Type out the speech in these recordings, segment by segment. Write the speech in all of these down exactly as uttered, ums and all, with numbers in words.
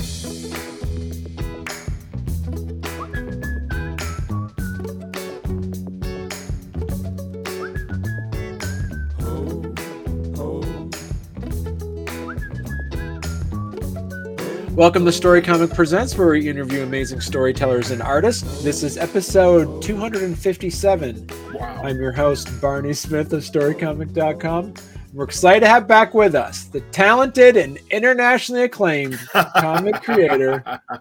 Welcome to Story Comic Presents, where we interview amazing storytellers and artists. This is episode two hundred fifty-seven. Wow. I'm your host, Barney Smith of story comic dot com. We're excited to have back with us the talented and internationally acclaimed comic creator,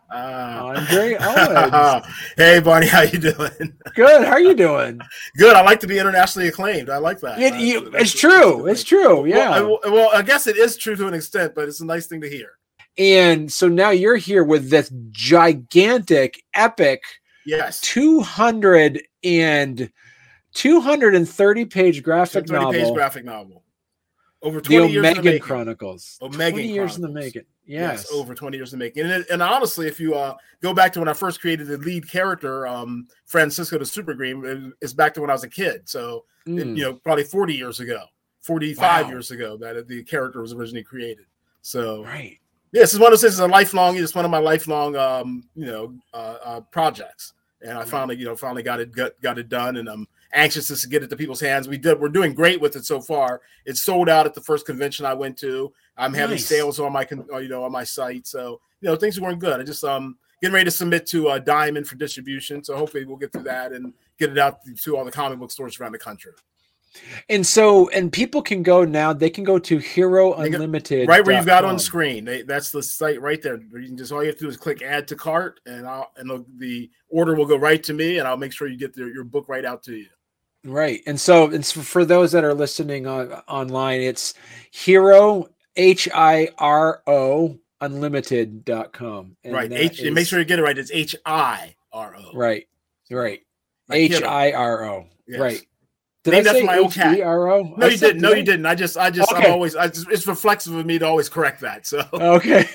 Andre Owens. Hey, Barney, how you doing? Good. How are you doing? Good. I like to be internationally acclaimed. I like that. It, you, that's, it's that's, true. That's it's true. Yeah. Well I, well, I guess it is true to an extent, but it's a nice thing to hear. And so now you're here with this gigantic, epic, yes, two hundred and two hundred thirty page graphic novel. Page graphic novel. Over twenty the years Omegan in the making. Chronicles. Omegan twenty years Chronicles. in the making. Yes. yes, over twenty years in the making. And, and honestly, if you uh, go back to when I first created the lead character, um, Francisco the Super Green, it, it's back to when I was a kid. So mm. it, you know, probably forty years ago, forty-five wow. years ago that the character was originally created. So right. Yeah, this is one of those things. It's a lifelong. It's one of my lifelong, um, you know, uh, uh, projects, and I finally, you know, finally got it got, got it done, and I'm anxious to get it to people's hands. We did. We're doing great with it so far. It's sold out at the first convention I went to. I'm nice. having sales on my, you know, on my site. So you know, things are going good. I just um getting ready to submit to uh, Diamond for distribution. So hopefully we'll get through that and get it out to all the comic book stores around the country. And so, and people can go now, they can go to Hero Unlimited. Right where you've got on screen. They, that's the site right there. You can just, all you have to do is click add to cart, and I'll, and the, the order will go right to me, and I'll make sure you get the, your book right out to you. Right. And so it's for those that are listening on, online, it's Hero, H I R O, unlimited dot com. And right. H, is, and make sure you get it right. It's H I R O. Right. Right. Like H I R O. Yes. Right. Did Named I say my old cat? No, you didn't. No, you didn't. I just, I just, okay. I'm always, I just, it's reflexive of me to always correct that. So, okay.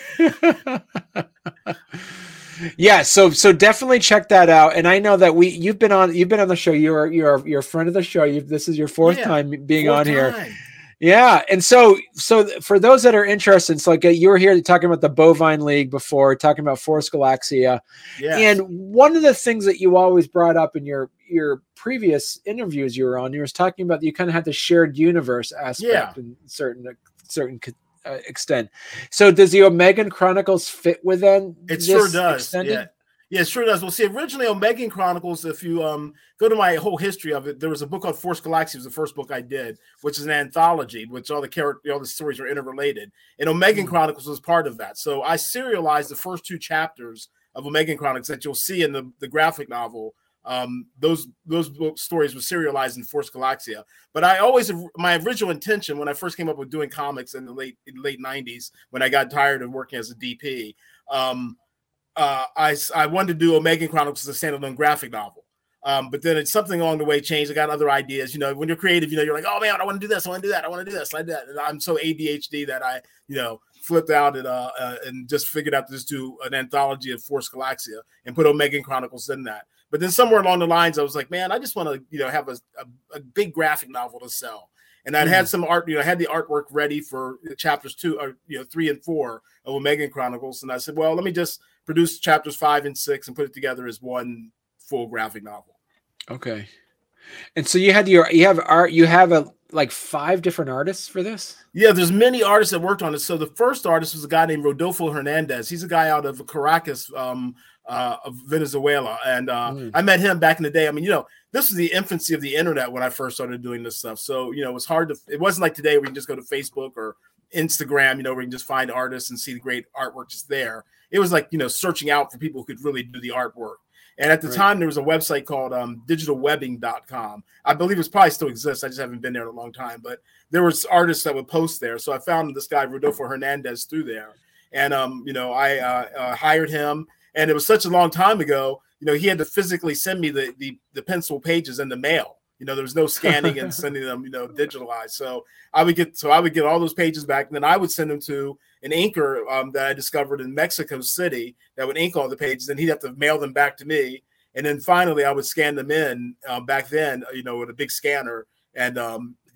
yeah. So, so definitely check that out. And I know that we, you've been on, you've been on the show. You're, you're, you're a friend of the show. You've, this is your fourth yeah, time being fourth on time. here. Yeah. And so, so for those that are interested, it's like uh, you were here talking about the Bovine League before, talking about Force Galaxia. Yes. And one of the things that you always brought up in your, your previous interviews you were on, you was talking about you kind of had the shared universe aspect yeah. in certain, certain uh, extent. So does the Omegan Chronicles fit within? It sure does. Extended? Yeah. Yeah, it sure does. Well, see, originally Omegan Chronicles, if you um, go to my whole history of it, there was a book called Force Galaxia. It was the first book I did, which is an anthology, which all the character, all the stories are interrelated. And Omegan mm. Chronicles was part of that. So I serialized the first two chapters of Omegan Chronicles that you'll see in the, the graphic novel. Um, those those book stories were serialized in Force Galaxia. But I always, my original intention when I first came up with doing comics in the late in the late nineties, when I got tired of working as a D P, um, Uh, I, I wanted to do Omegan Chronicles as a standalone graphic novel. Um, but then it's something along the way changed. I got other ideas. You know, when you're creative, you know, you're like, oh man, I want to do this. I want to do that. I want to do this. Like that. And I'm so A D H D that I, you know, flipped out and, uh, uh, and just figured out to just do an anthology of Force Galaxia and put Omegan Chronicles in that. But then somewhere along the lines, I was like, man, I just want to, you know, have a, a, a big graphic novel to sell. And I'd mm. had some art, you know, I had the artwork ready for chapters two, or, you know, three and four of Omegan Chronicles. And I said, well, let me just produce chapters five and six and put it together as one full graphic novel. Okay. And so you had your, you have art, you have a, like five different artists for this? Yeah, there's many artists that worked on it. So the first artist was a guy named Rodolfo Hernandez. He's a guy out of Caracas, um, uh, of Venezuela. And uh, mm. I met him back in the day. I mean, you know, this was the infancy of the internet when I first started doing this stuff. So, you know, it was hard to, it wasn't like today where you can just go to Facebook or Instagram, you know, where you can just find artists and see the great artwork just there. It was like, you know, searching out for people who could really do the artwork. And at the right. time, there was a website called um, digital webbing dot com. I believe it probably still exists. I just haven't been there in a long time. But there was artists that would post there. So I found this guy, Rodolfo Hernandez, through there. And, um, you know, I uh, uh, hired him. And it was such a long time ago, you know, he had to physically send me the, the, the pencil pages in the mail. You know, there was no scanning and sending them, you know, digitalized. So I would get, so I would get all those pages back, and then I would send them to an inker um, that I discovered in Mexico City that would ink all the pages, and he'd have to mail them back to me. And then finally I would scan them in uh, back then, you know, with a big scanner and um,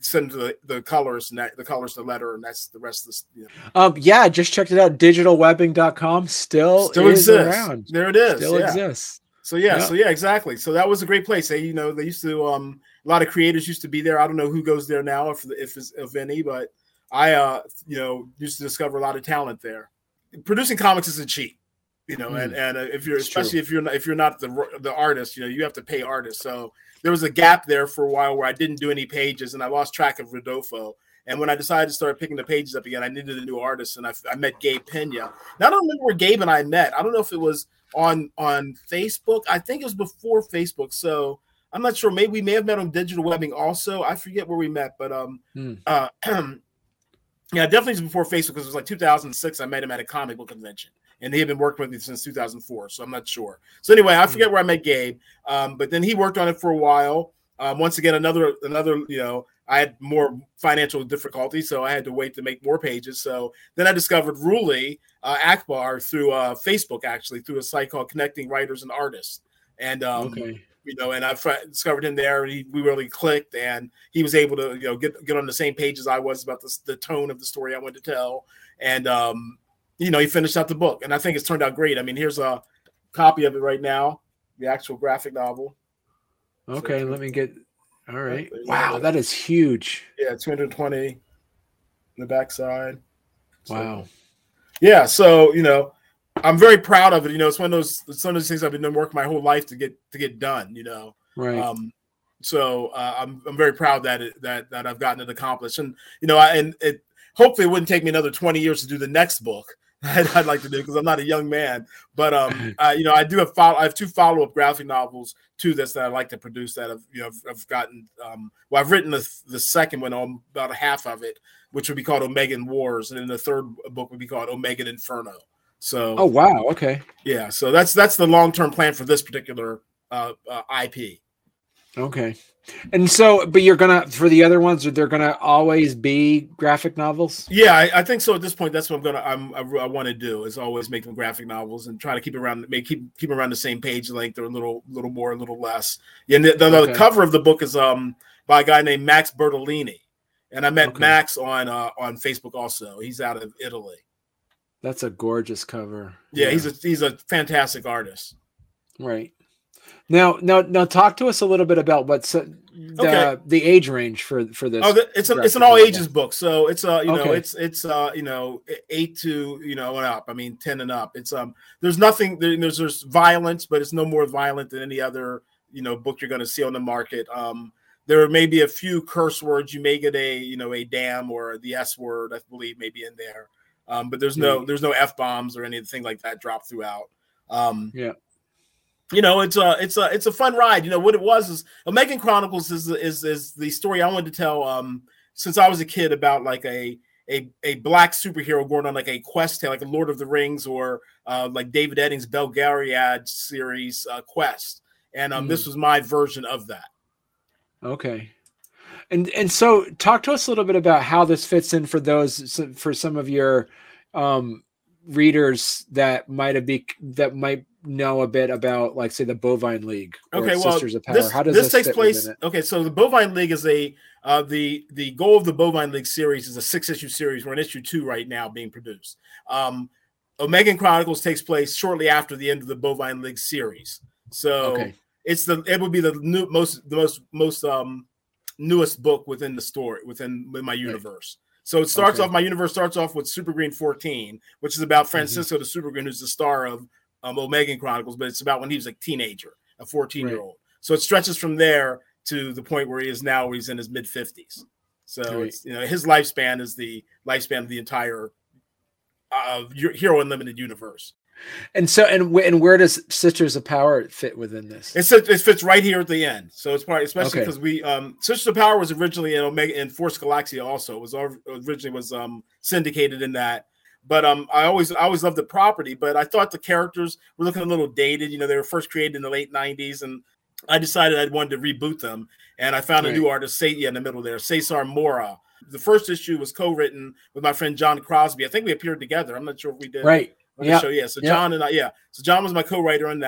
send the, the colors and that, the colors, the letter, and that's the rest of this. You know. Um, yeah, I just checked it out. digital webbing dot com still, still is exists. around. There it is. Still yeah. exists. So yeah, yep. so yeah, exactly. So that was a great place. They, you know, they used to um a lot of creators used to be there. I don't know who goes there now, if if if any, but I uh you know used to discover a lot of talent there. Producing comics isn't cheap, you know, mm. and and uh, if you're it's especially true. if you're not, if you're not the the artist, you know, you have to pay artists. So there was a gap there for a while where I didn't do any pages, and I lost track of Rodolfo. And when I decided to start picking the pages up again, I needed a new artist, and I, I met Gabe Pena. Now I don't remember where Gabe and I met. I don't know if it was on on Facebook. I think it was before Facebook, so I'm not sure. Maybe we may have met on digital webbing also. I forget where we met, but um hmm. uh yeah, definitely before Facebook, because it was like two thousand six. I met him at a comic book convention, and he had been working with me since two thousand four, so I'm not sure. So anyway, I forget hmm. where I met Gabe, um but then he worked on it for a while. Um once again, another another you know I had more financial difficulty, so I had to wait to make more pages. So then I discovered Ruli uh, Akbar through uh, Facebook, actually, through a site called Connecting Writers and Artists. And, um, okay. you know, and I discovered him there, and he, we really clicked, and he was able to, you know, get, get on the same page as I was about the, the tone of the story I wanted to tell. And, um, you know, he finished out the book, and I think it's turned out great. I mean, here's a copy of it right now, the actual graphic novel. Okay, so, let me get... All right. Wow, that is huge. Yeah, two hundred twenty in the backside. So, wow. Yeah, so you know, I'm very proud of it. You know, it's one of those it's one of those things I've been working my whole life to get to get done. You know, right. Um, so uh, I'm I'm very proud that it, that that I've gotten it accomplished, and you know, I, and it hopefully it wouldn't take me another twenty years to do the next book. I'd, I'd like to do because I'm not a young man, but um, uh, you know, I do have follow. I have two follow-up graphic novels to this that I like to produce. That have you know I've, I've gotten. Um, well, I've written the the second one on about a half of it, which would be called Omegan Wars, and then the third book would be called Omegan Inferno. So, oh wow, okay, yeah. So that's that's the long-term plan for this particular uh, uh, I P. Okay. And so, but you're gonna for the other ones, they're gonna always be graphic novels. Yeah, I, I think so. At this point, that's what I'm gonna. I'm, I, I want to do is always make them graphic novels and try to keep around, make keep keep around the same page length or a little little more, a little less. Yeah, and the, the, okay. the cover of the book is um by a guy named Max Bertolini, and I met okay. Max on uh, on Facebook also. He's out of Italy. That's a gorgeous cover. Yeah, yeah. he's a he's a fantastic artist. Right. Now, now, now, talk to us a little bit about what's uh, the okay. the age range for for this. Oh, the, it's a, it's an all ages book, so it's uh you okay. know it's it's uh you know eight to you know and up. I mean ten and up. It's um there's nothing there, there's there's violence, but it's no more violent than any other you know book you're going to see on the market. Um, there may be a few curse words. You may get a you know a damn or the S word, I believe, maybe in there. Um, but there's no yeah. there's no F bombs or anything like that dropped throughout. Um, yeah. You know, it's a it's a it's a fun ride. You know what it was is Omegan Chronicles is is is the story I wanted to tell um since I was a kid about like a a a black superhero going on like a quest tale, like a Lord of the Rings or uh, like David Eddings' Belgariad series uh, quest, and um mm. this was my version of that. Okay. And and so talk to us a little bit about how this fits in for those for some of your um readers that might have be that might know a bit about, like, say, the Bovine League. Okay, well, Sisters of Power. This, How does this, this takes place? Okay, so the Bovine League is a uh, the the goal of the Bovine League series is a six issue series. We're in issue two right now, being produced. Um, Omegan Chronicles takes place shortly after the end of the Bovine League series. So okay. it's the it would be the new most the most most um newest book within the story within, within my universe. Right. So it starts okay. off. My universe starts off with Super Green fourteen, which is about Francisco mm-hmm. the Super Green, who's the star of Um, Omegan Chronicles, but it's about when he was a teenager, a fourteen-year-old. Right. So it stretches from there to the point where he is now, where he's in his mid-fifties. So right. it's, you know, his lifespan is the lifespan of the entire uh, Hero Unlimited universe. And so, and and where does Sisters of Power fit within this? It's, it fits right here at the end. So it's probably, especially because okay. we um, Sisters of Power was originally in Omega in Force Galaxia. Also, it was originally was um, syndicated in that. But um, I always I always loved the property, but I thought the characters were looking a little dated. You know, they were first created in the late nineties, and I decided I wanted to reboot them. And I found right. a new artist, say, yeah, in the middle there, Cesar Mora. The first issue was co-written with my friend John Crosby. I think we appeared together. I'm not sure if we did. Right. Yeah. Show. Yeah. So yep. John and I, yeah. So John was my co-writer on that.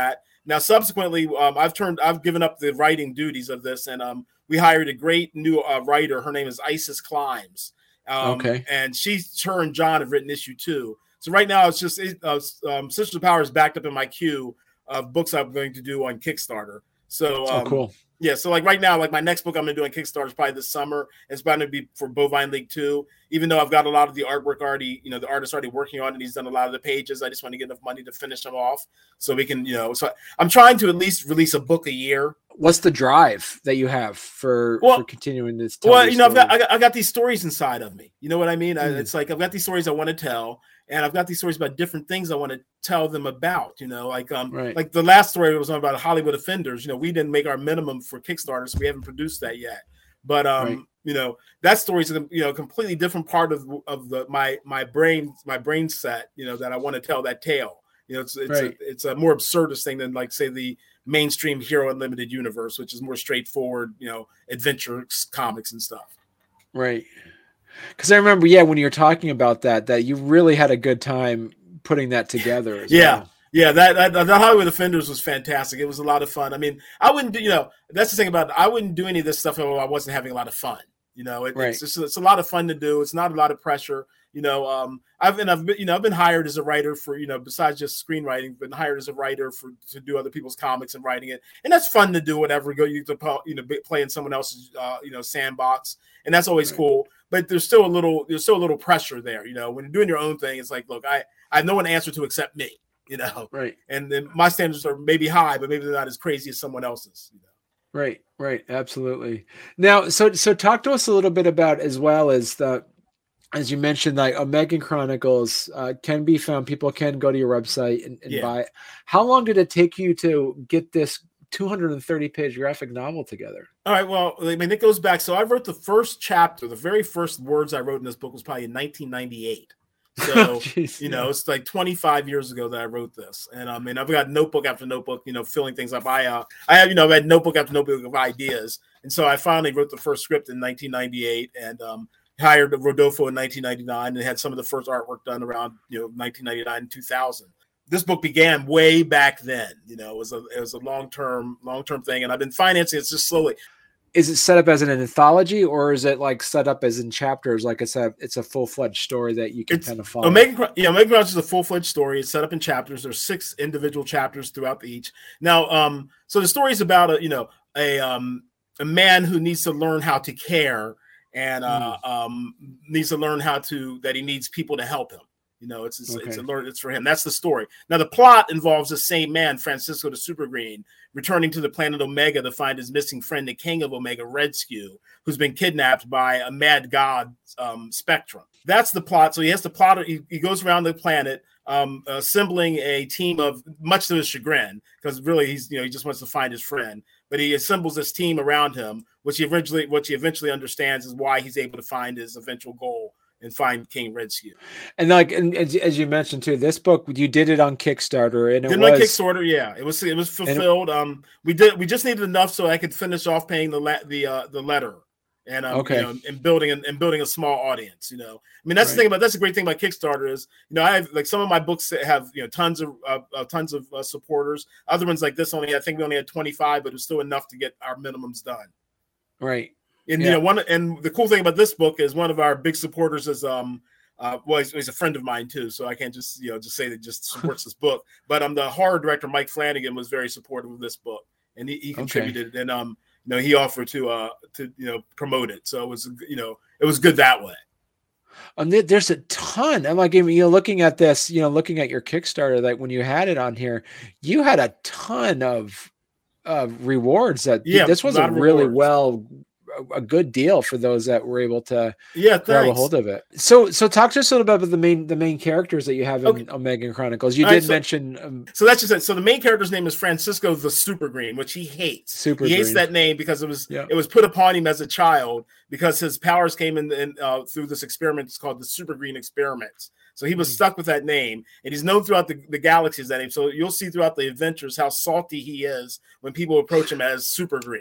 now subsequently, um, I've turned, I've given up the writing duties of this, and um, we hired a great new uh, writer. Her name is Isis Climbs. Um, okay. And she, her and John have written issue two. So right now it's just uh, um, Sisters of Power is backed up in my queue of books I'm going to do on Kickstarter. So um, oh, cool. Yeah, so like right now, like my next book I'm going to do on Kickstarter is probably this summer. It's going to be for Bovine League two. Even though I've got a lot of the artwork already, you know, the artist already working on it. He's done a lot of the pages. I just want to get enough money to finish them off so we can, you know. So I'm trying to at least release a book a year. What's the drive that you have for, well, for continuing this? Well, you know, I've got, I got I got these stories inside of me. You know what I mean? Mm. I, it's like I've got these stories I want to tell. And I've got these stories about different things I want to tell them about, you know, like um, right. like the last story was about Hollywood Offenders. You know, we didn't make our minimum for Kickstarter, so we haven't produced that yet. But um, right. you know, that story is a you know completely different part of of the my my brain my brain set. You know, that I want to tell that tale. You know, it's it's right. a, it's a more absurdist thing than like say the mainstream Hero Unlimited universe, which is more straightforward. You know, adventure comics and stuff. Right. Because I remember, yeah, when you were talking about that, that you really had a good time putting that together. As yeah. well. Yeah. That, that, the Hollywood Offenders was fantastic. It was a lot of fun. I mean, I wouldn't do, you know, that's the thing about it. I wouldn't do any of this stuff if I wasn't having a lot of fun. You know, it, right. it's just, it's a lot of fun to do. It's not a lot of pressure. You know, um, I've been, I've been, you know, I've been hired as a writer for, you know, besides just screenwriting, been hired as a writer for to do other people's comics and writing it, and that's fun to do. Whatever, go you to you know play in someone else's uh, you know sandbox, and that's always right. cool. But there's still a little, there's still a little pressure there. You know, when you're doing your own thing, it's like, look, I, I have no one to answer to except me. You know, right? And then my standards are maybe high, but maybe they're not as crazy as someone else's. You know? Right, right, absolutely. Now, so so talk to us a little bit about as well as the. As you mentioned, like Omegan Chronicles uh, can be found. People can go to your website and, and yeah. buy it. How long did it take you to get this two hundred thirty page graphic novel together? All right. Well, I mean, it goes back. So I wrote the first chapter. The very first words I wrote in this book was probably in nineteen ninety-eight. So, Jeez, you know, yeah. it's like twenty-five years ago that I wrote this. And I mean, I've got notebook after notebook, you know, filling things up. I, uh, I have, you know, I've had notebook after notebook of ideas. And so I finally wrote the first script in nineteen ninety-eight. And, um, hired Rodolfo in nineteen ninety-nine and had some of the first artwork done around, you know, nineteen ninety-nine and two thousand. This book began way back then. You know, it was a it was a long term long term thing, and I've been financing it just slowly. Is it set up as an anthology, or is it like set up as in chapters? Like it's a it's a full fledged story that you can it's, kind of follow. Omegan, yeah, Omegan Chronicles is a full fledged story. It's set up in chapters. There's six individual chapters throughout each. Now, um, so the story is about a you know a um a man who needs to learn how to care. And uh, mm. um, needs to learn how to that he needs people to help him. You know, it's it's, okay. it's a learn. It's for him. That's the story. Now, the plot involves the same man, Francisco the Supergreen, returning to the planet Omega to find his missing friend, the King of Omega, Redskew, who's been kidnapped by a mad god, um, Spectrum. That's the plot. So he has to plot. He, he goes around the planet, um, assembling a team of, much to his chagrin, because really he's you know he just wants to find his friend. But he assembles this team around him, which he eventually, which he eventually understands is why he's able to find his eventual goal and find King Redskew. And like, and as, as you mentioned too, this book you did it on Kickstarter, and it did was on Kickstarter. Yeah, it was it was fulfilled. It, um, we did we just needed enough so I could finish off paying the la- the uh, the letter. And um, okay. you know, and building and building a small audience, you know. I mean, that's right. the thing about that's the great thing about Kickstarter is, you know, I have like some of my books that have you know tons of uh, uh, tons of uh, supporters. Other ones like this only I think we only had twenty-five, but it was still enough to get our minimums done. Right. And yeah. you know, one and the cool thing about this book is one of our big supporters is um uh well he's, he's a friend of mine too, so I can't just you know just say that just supports this book. But um the horror director Mike Flanagan was very supportive of this book, and he, he contributed okay. and um. You know, he offered to uh to you know promote it, so it was you know it was good that way. Um, there's a ton. I'm like, you know, looking at this, you know, looking at your Kickstarter, like when you had it on here, you had a ton of uh, rewards. That yeah, this was a really rewards. well. a good deal for those that were able to yeah, grab a hold of it. So, so talk to us a little bit about the main, the main characters that you have in okay. Omegan Chronicles. You All did right, so, mention. Um, so that's just it. So the main character's name is Francisco the Supergreen, which he hates. Super he hates green. that name because it was, yeah. it was put upon him as a child because his powers came in, in uh, through this experiment. It's called the Supergreen experiments. So he was mm. stuck with that name, and he's known throughout the, the galaxy as that name. So you'll see throughout the adventures how salty he is when people approach him as Supergreen.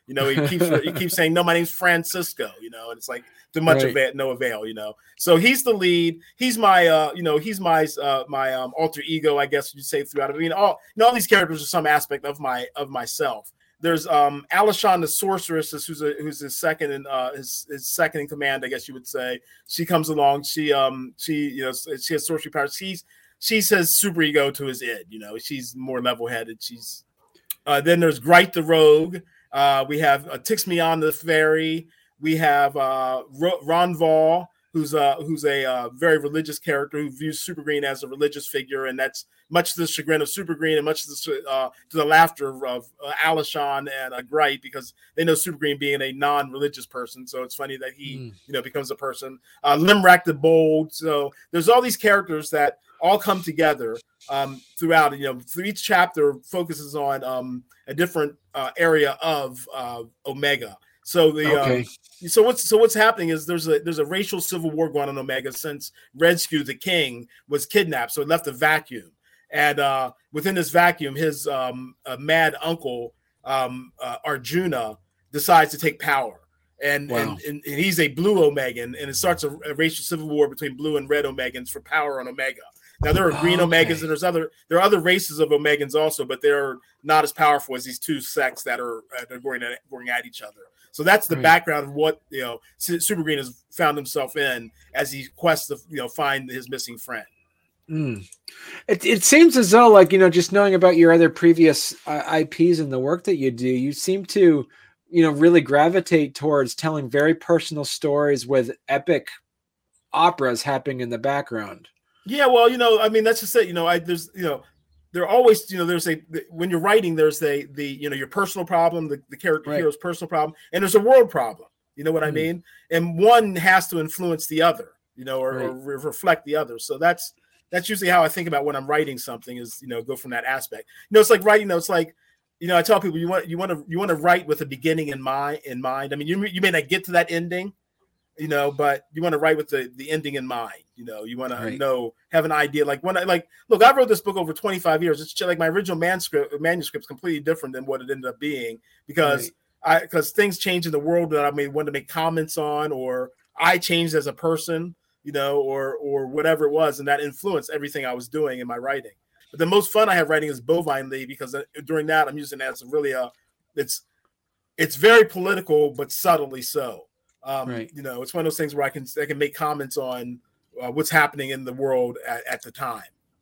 You know, he keeps he keeps saying, "No, my name's Francisco." You know, and it's like to much right. avail, no avail. You know, so he's the lead. He's my, uh, you know, he's my uh, my um, alter ego, I guess you'd say throughout. I mean, all you know, all these characters are some aspect of my of myself. There's um, Alashan the sorceress, who's a, who's his second in uh, his, his second in command, I guess you would say. She comes along. She um she you know she has sorcery powers. She's she says super ego to his id. You know, she's more level headed. She's uh, then there's Gright the rogue. Uh, we have uh, Tixmion the fairy. We have uh, Ronval, who's a who's a uh, very religious character who views Super Green as a religious figure, and that's much to the chagrin of Super Green and much to the, uh, to the laughter of uh, Alashan and uh, Gright, because they know Super Green being a non-religious person. So it's funny that he mm. you know becomes a person. Uh, Limrak the bold. So there's all these characters that all come together um, throughout. You know, through each chapter focuses on um, a different uh, area of uh, Omega. So the okay. um, so what's so what's happening is there's a there's a racial civil war going on Omega since Redskew the king was kidnapped, so it left a vacuum, and uh, within this vacuum, his um, uh, mad uncle um, uh, Arjuna decides to take power, and, wow. and, and and he's a blue Omegan, and it starts a, a racial civil war between blue and red Omegans for power on Omega. Now there are green okay. Omegans, and there's other there are other races of Omegans also, but they're not as powerful as these two sects that are uh, they're going at going at each other. So that's the right. background of what you know Super Green has found himself in as he quests to you know find his missing friend. Mm. It it seems as though, like you know, just knowing about your other previous uh, I Ps and the work that you do, you seem to you know really gravitate towards telling very personal stories with epic operas happening in the background. Yeah, well, you know, I mean, that's just it. You know, I there's, you know, there always, you know, there's a when you're writing, there's a the you know your personal problem, the, the character right. hero's personal problem, and there's a world problem. You know what mm. I mean? And one has to influence the other, you know, or, right. or re- reflect the other. So that's that's usually how I think about when I'm writing something. Is you know go from that aspect. You know, it's like writing. You know, it's like you know, I tell people you want you want to you want to write with a beginning in mind. In mind, I mean, you you may not get to that ending. You know, but you want to write with the, the ending in mind. You know, you want right. to know, have an idea. Like when I like, look, I wrote this book over twenty-five years. It's like my original manuscript manuscript is completely different than what it ended up being because right. I because things change in the world that I may want to make comments on, or I changed as a person, you know, or or whatever it was, and that influenced everything I was doing in my writing. But the most fun I have writing is Bovine League because during that I'm using that as really a it's it's very political but subtly so. Um, right. You know, it's one of those things where I can I can make comments on uh, what's happening in the world at, at the time.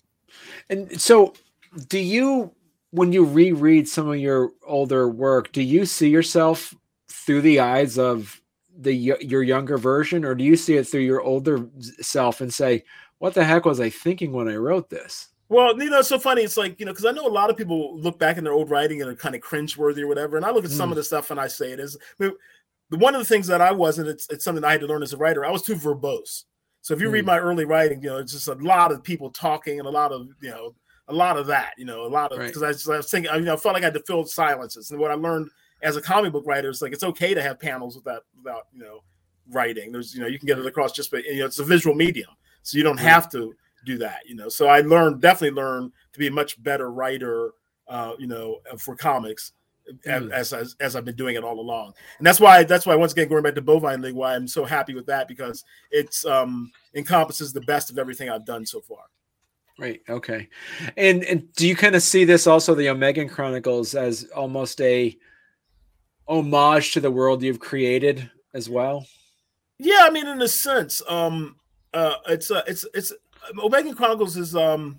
And so, do you, when you reread some of your older work, do you see yourself through the eyes of the your younger version, or do you see it through your older self and say, "What the heck was I thinking when I wrote this?" Well, you know, it's so funny. It's like, you know, because I know a lot of people look back in their old writing and are kind of cringeworthy or whatever. And I look at mm. some of the stuff and I say it is. I mean, one of the things that I wasn't, it's, it's something I had to learn as a writer. I was too verbose. So if you mm. read my early writing, you know, it's just a lot of people talking and a lot of, you know, a lot of that, you know, a lot of, because right. I, I was thinking, you know, I felt like I had to fill silences. And what I learned as a comic book writer is like, it's okay to have panels without, without, you know, writing. There's, you know, you can get it across just by, you know, it's a visual medium. So you don't mm. have to do that, you know. So I learned, definitely learned to be a much better writer, uh, you know, for comics. Mm. As, as as I've been doing it all along, and that's why that's why once again going back to Bovine League, why I'm so happy with that because it's um encompasses the best of everything I've done so far. Right. Okay. And and do you kind of see this also, the Omegan Chronicles, as almost a homage to the world you've created as well? Yeah, I mean, in a sense, um, uh, it's uh, it's it's Omegan Chronicles is um.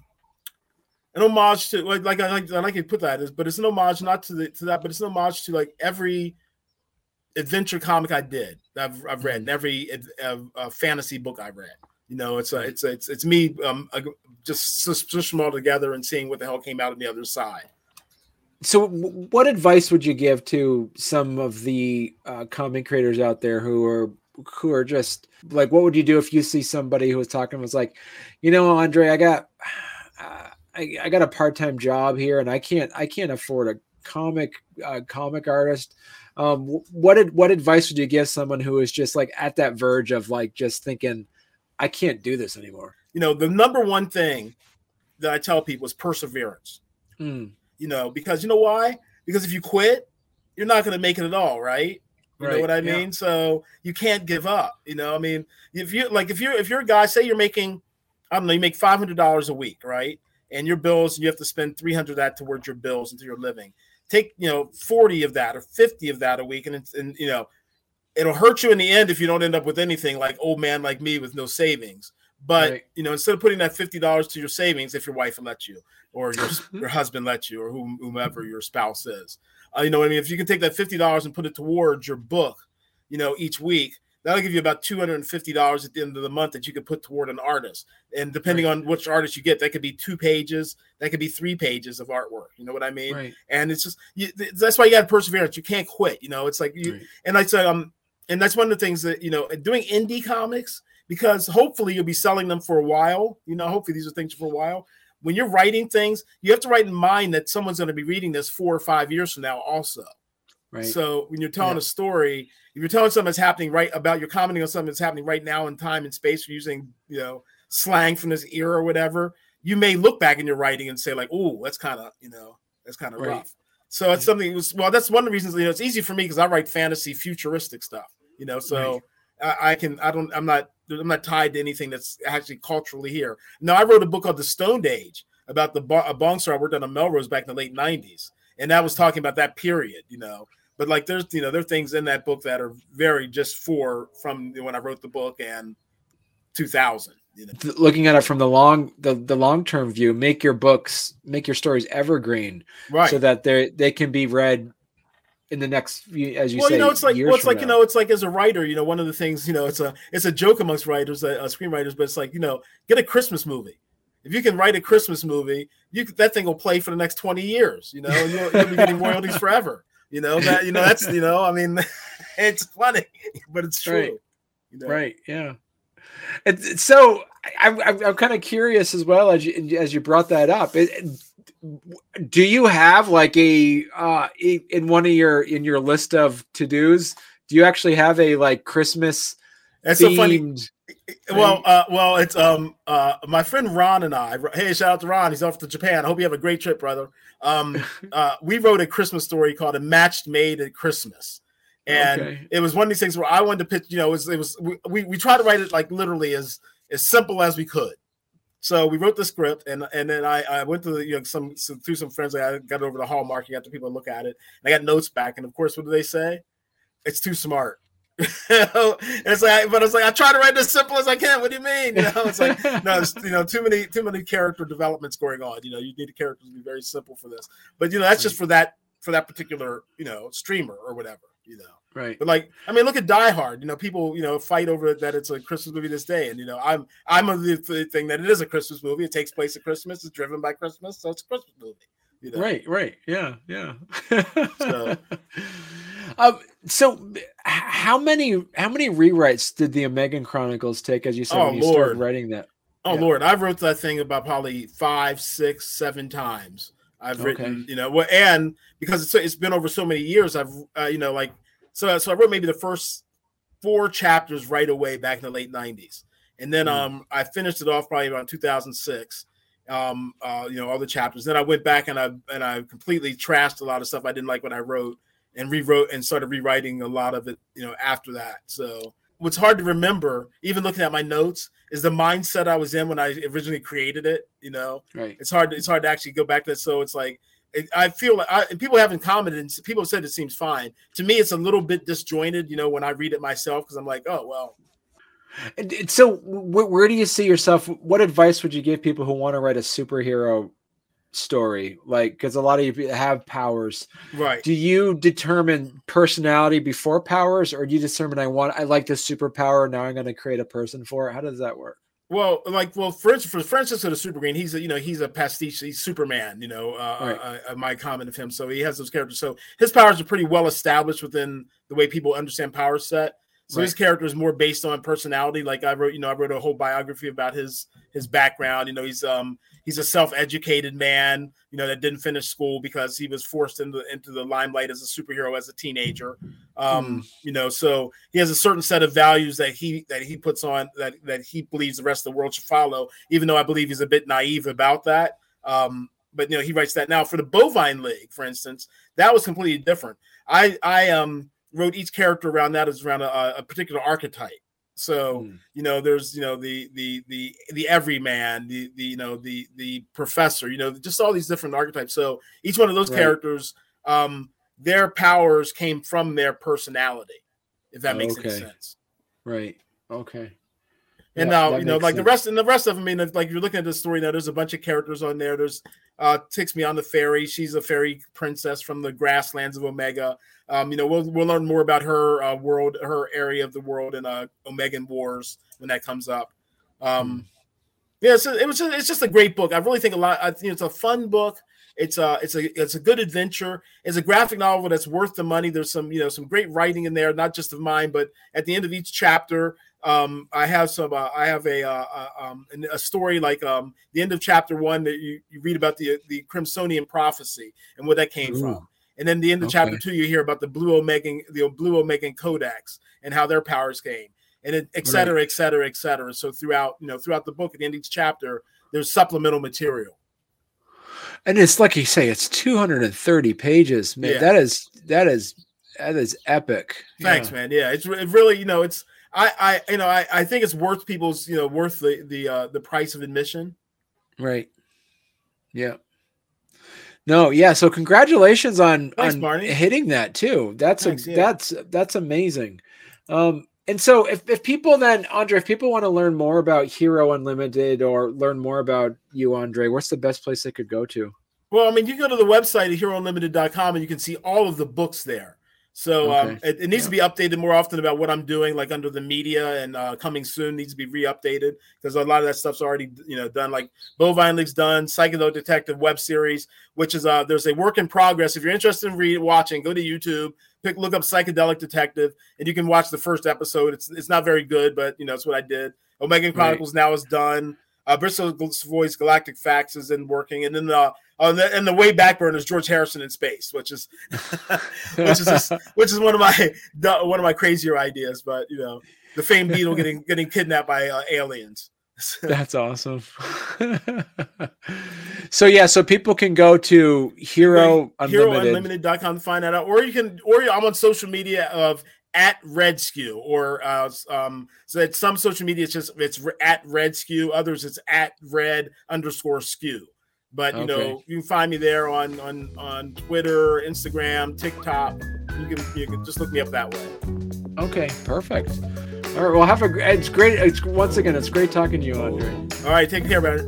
an homage to like like I like I like to put that is, but it's an homage not to the to that, but it's an homage to like every adventure comic I did. I've I've read, and every uh, uh, fantasy book I read. You know, it's a, it's a, it's it's me um uh, just push them all together and seeing what the hell came out on the other side. So, what advice would you give to some of the uh, comic creators out there who are who are just like, what would you do if you see somebody who was talking was like, you know, Andre, I got. Uh, I, I got a part-time job here and I can't, I can't afford a comic, uh, comic artist. Um, what, what advice would you give someone who is just like at that verge of like, just thinking, I can't do this anymore? You know, the number one thing that I tell people is perseverance, mm. you know, because you know why? Because if you quit, you're not going to make it at all, right? You right. know what I mean? Yeah. So you can't give up. You know, I mean, if you like, if you're if you're a guy, say you're making, I don't know, you make five hundred dollars a week, right? And your bills, you have to spend three hundred of that towards your bills into your living. Take, you know, forty of that or fifty of that a week, and it's, and you know, it'll hurt you in the end if you don't end up with anything, like old man like me with no savings. But right. you know, instead of putting that fifty dollars to your savings, if your wife will let you, or your your husband lets you, or whom, whomever your spouse is, uh, you know what I mean? If you can take that fifty dollars and put it towards your book, you know, each week, that'll give you about two hundred fifty dollars at the end of the month that you could put toward an artist. And depending right. on which artist you get, that could be two pages, that could be three pages of artwork. You know what I mean? Right. And it's just, you, that's why you got perseverance. You can't quit. You know, it's like, you, right. and I say, um, and that's one of the things that, you know, doing indie comics, because hopefully you'll be selling them for a while. You know, hopefully these are things for a while. When you're writing things, you have to write in mind that someone's going to be reading this four or five years from now also. Right. So when you're telling yeah. a story, if you're telling something that's happening right about, you're commenting on something that's happening right now in time and space, you're using, you know, slang from this era or whatever, you may look back in your writing and say like, oh, that's kind of, you know, that's kind of right. rough. So it's something, it was, well, that's one of the reasons, you know, it's easy for me because I write fantasy futuristic stuff, you know, so right. I, I can, I don't, I'm not, I'm not tied to anything that's actually culturally here. Now, I wrote a book called The Stoned Age about the a bong star I worked on in Melrose back in the late nineties. And that was talking about that period, you know, but like there's, you know, there are things in that book that are very just for from when I wrote the book and two thousand. You know? Looking at it from the long, the, the long-term view, make your books, make your stories evergreen, right? So that they they can be read in the next, as you well, say, you know, it's like, well, it's like, now. you know, it's like as a writer, you know, one of the things, you know, it's a, it's a joke amongst writers, uh, uh, screenwriters, but it's like, you know, get a Christmas movie. If you can write a Christmas movie, you that thing will play for the next twenty years, you know, and you'll, you'll be getting royalties forever. You know, that, you know, that's, you know, I mean, it's funny, but it's true. Right. You know? Right. Yeah. And so I'm, I'm, I'm kind of curious as well, as you, as you brought that up. It, do you have like a uh in one of your in your list of to-dos, do you actually have a like Christmas that's themed so funny well uh well it's um uh my friend Ron and I, hey, shout out to Ron, he's off to Japan, I hope you have a great trip, brother. um uh we wrote a Christmas story called A Match Made at Christmas, and okay. it was one of these things where I wanted to pitch, you know, it was, it was we, we we tried to write it like literally as as simple as we could. So we wrote the script, and and then I, I went to the, you know, some, some through some friends. I got it over to Hallmark. You got the people to look at it. And I got notes back, and of course, what do they say? It's too smart. It's like, but it's like I try to write it as simple as I can. What do you mean? You know, it's like no, it's, you know, too many too many character developments going on. You know, you need the characters to be very simple for this. But you know, that's just for that for that particular, you know, streamer or whatever. You know. Right. But like, I mean, look at Die Hard. You know, people, you know, fight over it that it's a Christmas movie this day. And, you know, I'm I'm of the thing that it is a Christmas movie. It takes place at Christmas. It's driven by Christmas. So it's a Christmas movie. You know? Right, right. Yeah, yeah. so, um, so how many how many rewrites did the Omegan Chronicles take, as you said, oh, when you Lord. started writing that? Oh, yeah. Lord. I've wrote that thing about probably five, six, seven times. I've okay. written, you know, well, and because it's, it's been over so many years, I've, uh, you know, like, So, so I wrote maybe the first four chapters right away back in the late nineties. And then mm. um, I finished it off probably around two thousand six, um, uh, you know, all the chapters. Then I went back and I and I completely trashed a lot of stuff I didn't like when I wrote, and rewrote and started rewriting a lot of it, you know, after that. So what's hard to remember, even looking at my notes, is the mindset I was in when I originally created it, you know. Right. It's hard, it's hard to actually go back to it. So it's like, I feel like I, people haven't commented, and people have said it seems fine. To me, it's a little bit disjointed, you know, when I read it myself, because I'm like, oh, well. So where, where do you see yourself? What advice would you give people who want to write a superhero story? Like, because a lot of you have powers. Right. Do you determine personality before powers, or do you determine, I want, I like this superpower, now I'm going to create a person for it? How does that work? Well, like, well, for instance, for, for instance, of the Super Green, he's a, you know, he's a pastiche, he's Superman, you know, uh, right. uh, uh, my comment of him. So he has those characters. So his powers are pretty well established within the way people understand power set. So right. his character is more based on personality. Like I wrote, you know, I wrote a whole biography about his his background. You know, he's um he's a self-educated man, you know, that didn't finish school because he was forced into into the limelight as a superhero as a teenager. Um, mm. You know, so he has a certain set of values that he that he puts on that that he believes the rest of the world should follow. Even though I believe he's a bit naive about that. Um, but you know, he writes that. Now for the Bovine League, for instance, that was completely different. I I um wrote each character around that as around a, a particular archetype. So mm. you know, there's you know the the the the everyman, the the you know the the professor, you know, just all these different archetypes. So each one of those right. characters, um, their powers came from their personality, if that makes okay. any sense. Right. Okay. And yeah, now you know, like sense. the rest and the rest of them. I mean, like you're looking at the story now. There's a bunch of characters on there. There's uh, Takes Me on the Fairy. She's a fairy princess from the grasslands of Omega. Um, you know, we'll we'll learn more about her uh, world, her area of the world in uh, Omegan Wars when that comes up. Um, mm. Yeah, so it was just, it's just a great book. I really think a lot. I think it's a fun book. It's a it's a it's a good adventure. It's a graphic novel that's worth the money. There's some you know some great writing in there, not just of mine, but at the end of each chapter. Um, I have some. Uh, I have a uh, uh, um, a story like um, the end of chapter one that you, you read about the the Crimsonian prophecy and where that came Ooh. from, and then the end of okay. chapter two you hear about the Blue Omegan the Blue Omegan Codex and how their powers came, and it, et cetera, right. et cetera, et cetera. So throughout you know throughout the book, at the end of each chapter, there's supplemental material. And it's like you say, it's two hundred thirty pages, man. Yeah. That is that is that is epic. Thanks, yeah. man. Yeah, it's it really you know it's. I, I, you know, I, I think it's worth people's, you know, worth the the uh, the price of admission. Right. Yeah. No. Yeah. So congratulations on Thanks, on Barney. hitting that too. That's Thanks, a, yeah. that's that's amazing. Um, and so if if people then Andre, if people want to learn more about Hero Unlimited or learn more about you, Andre, what's the best place they could go to? Well, I mean, you go to the website at hero unlimited dot com and you can see all of the books there. So okay. um, it, it needs yeah. to be updated more often about what I'm doing, like under the media and uh, coming soon needs to be re-updated because a lot of that stuff's already, you know, done. Like Bovine League's done, Psycho Detective web series, which is uh, there's a work in progress. If you're interested in re watching, go to YouTube, pick look up Psychedelic Detective, and you can watch the first episode. It's it's not very good, but you know, it's what I did. Omegan Chronicles right. now is done. Uh, Bristol's Voice Galactic Facts is in working, and then the uh, the, and the way back burner is George Harrison in space, which is which is just, which is one of my one of my crazier ideas. But you know, the famed Beetle getting getting kidnapped by uh, aliens. That's awesome. So yeah, so people can go to Hero Unlimited. hero unlimited dot com to find that out, or you can, or I'm on social media of. At Red Skew, or uh, um, so that some social media it's just it's at Red Skew, others it's at Red underscore Skew. But you okay. know you can find me there on on on Twitter, Instagram, TikTok. You can you can just look me up that way. Okay, perfect. All right, well have a it's great. It's once again it's great talking to you, Andre. All right, take care, brother.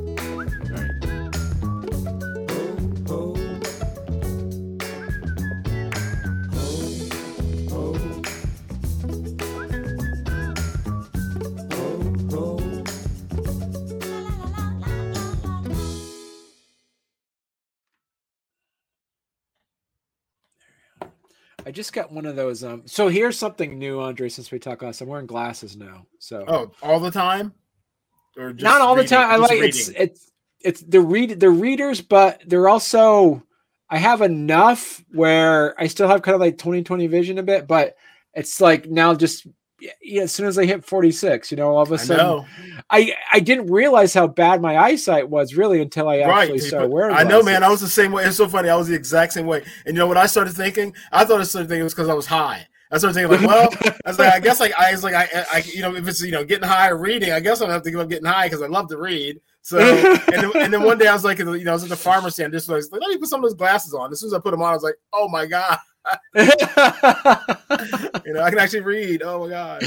I just got one of those. Um, so here's something new, Andre. Since we talked last, I'm wearing glasses now. So oh, all the time, or just not all reading, the time. I like reading. it's it's it's the read the readers, but they're also I have enough where I still have kind of like twenty twenty vision a bit, but it's like now just yeah. As soon as I hit forty-six, you know, all of a sudden, I I, I didn't realize how bad my eyesight was really until I actually right. started wearing I glasses. know, man. I was the same way. It's so funny. I was the exact same way. And you know what I started thinking? I thought I started thinking it was because I was high. I started thinking like, well, I was like, I guess like I was like I, I you know if it's you know getting high or reading, I guess I'm gonna have to give up getting high because I love to read. So and then, and then one day I was like, you know, I was at the farmer's stand, just like let me put some of those glasses on. As soon as I put them on, I was like, oh my god. You know, I can actually read. Oh my god.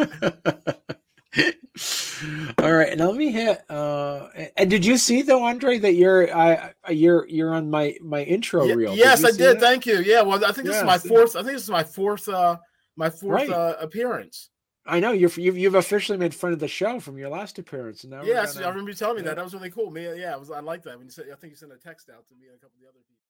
All right, and let me hit. Uh, and did you see though, Andre, that you're uh, you're you're on my my intro yeah, reel? Yes, did I did. That? Thank you. Yeah, well, I think this yes. is my fourth. I think this is my fourth. Uh, my fourth right. uh, appearance. I know you're you've, you've officially made friend of the show from your last appearance. And now yes, gonna, I remember you telling me yeah. that. That was really cool. Me, yeah, I was. I like that when you said. I think you sent a text out to me and a couple of the other people.